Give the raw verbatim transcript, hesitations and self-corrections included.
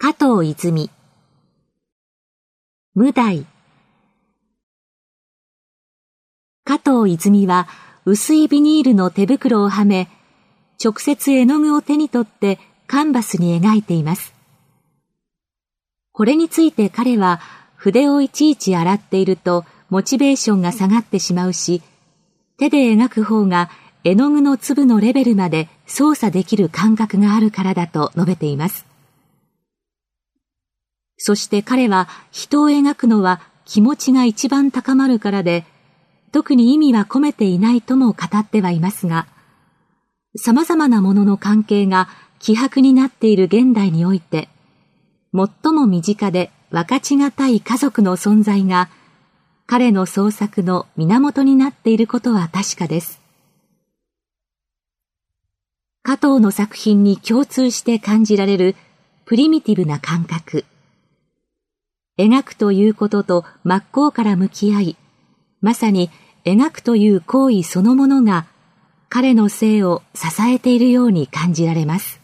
加藤泉。無題。加藤泉は薄いビニールの手袋をはめ、直接絵の具を手に取ってカンバスに描いています。これについて彼は筆をいちいち洗っているとモチベーションが下がってしまうし、手で描く方が絵の具の粒のレベルまで操作できる感覚があるからだと述べています。そして彼は人を描くのは気持ちが一番高まるからで、特に意味は込めていないとも語ってはいますが、様々なものの関係が希薄になっている現代において、最も身近で分かちがたい家族の存在が、彼の創作の源になっていることは確かです。加藤の作品に共通して感じられるプリミティブな感覚。描くということと真っ向から向き合い、まさに描くという行為そのものが彼の生を支えているように感じられます。